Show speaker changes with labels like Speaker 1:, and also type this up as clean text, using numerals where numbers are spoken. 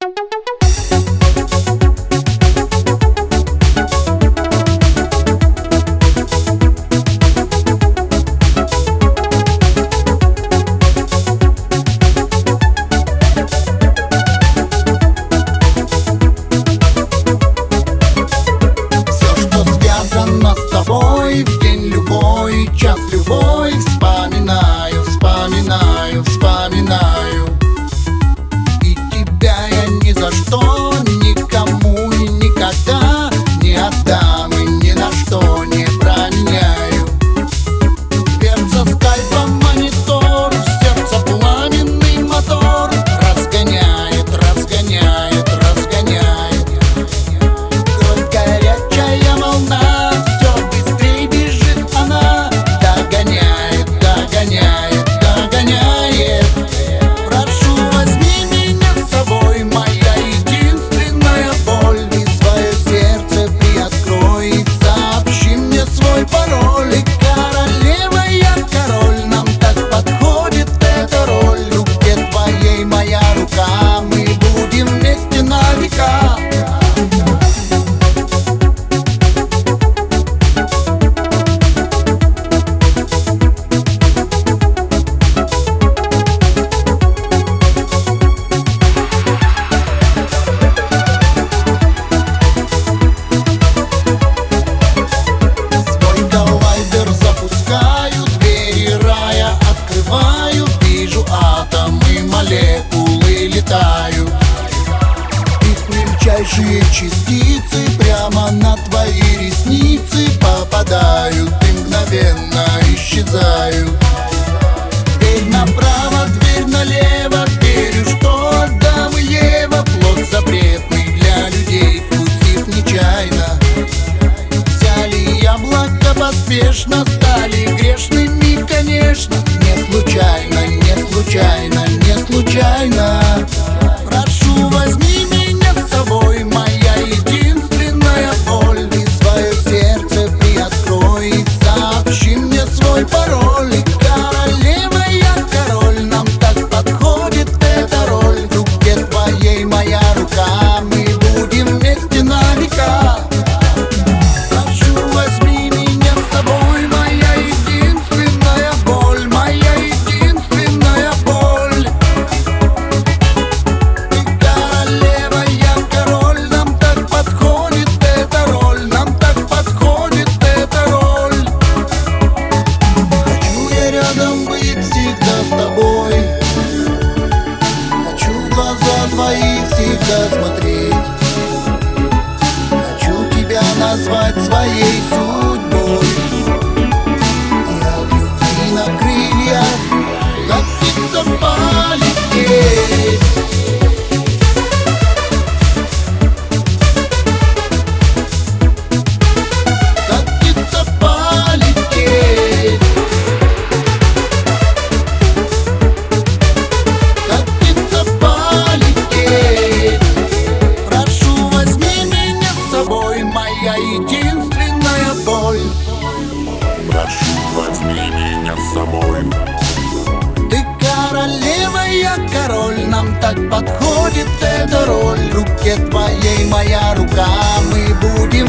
Speaker 1: В день любой, час любой вспоминаю, вспоминаю, вспоминаю. И тебя я ни за что никому и никогда не отдам и ни на что не променяю. Дверца скайпа, монитор, в сердце пламенный мотор разгоняет, разгоняет, разгоняет. Кровь горячая волна, догоняет, догоняет. Прошу, возьми меня с собой, моя единственная боль. И свое сердце приоткрой и сообщи мне свой пароль. И королева, я король, нам так подходит эта роль. В руке твоей моя рука, мы будем вместе на века. Молекулы летают, их мельчайшие частицы прямо на твои ресницы попадают и мгновенно исчезают. Дверь направо, дверь налево, верю, что Адам и Ева плод запретный для людей, вкусив нечаянно. Взяли яблоко поспешно, стали грешными, конечно. Не случайно, не случайно, не случайно. Прошу, возьми меня с собой, моя единственная боль. И свое сердце приоткрой и сообщи мне свой пароль. И королева, я король, нам так подходит эта роль. В руке твоей моя рука, мы будем вместе на века. Прошу, возьми меня с собой, моя единственная боль, моя единственная боль. И королева, я король, нам так подходит эта роль, нам так подходит эта роль. Хочу я рядом быть всегда с тобой, хочу в глаза твои всегда смотреть, хочу тебя назвать своей судьбой. И от любви на крыльях, как птица, полететь. Как птица полететь. Как птица полететь. Прошу, возьми меня с собой, моя единственная боль.
Speaker 2: Прошу, возьми меня с собой.
Speaker 1: Ты королева, я король, нам так подходит эта роль. В руке твоей моя рука, мы будем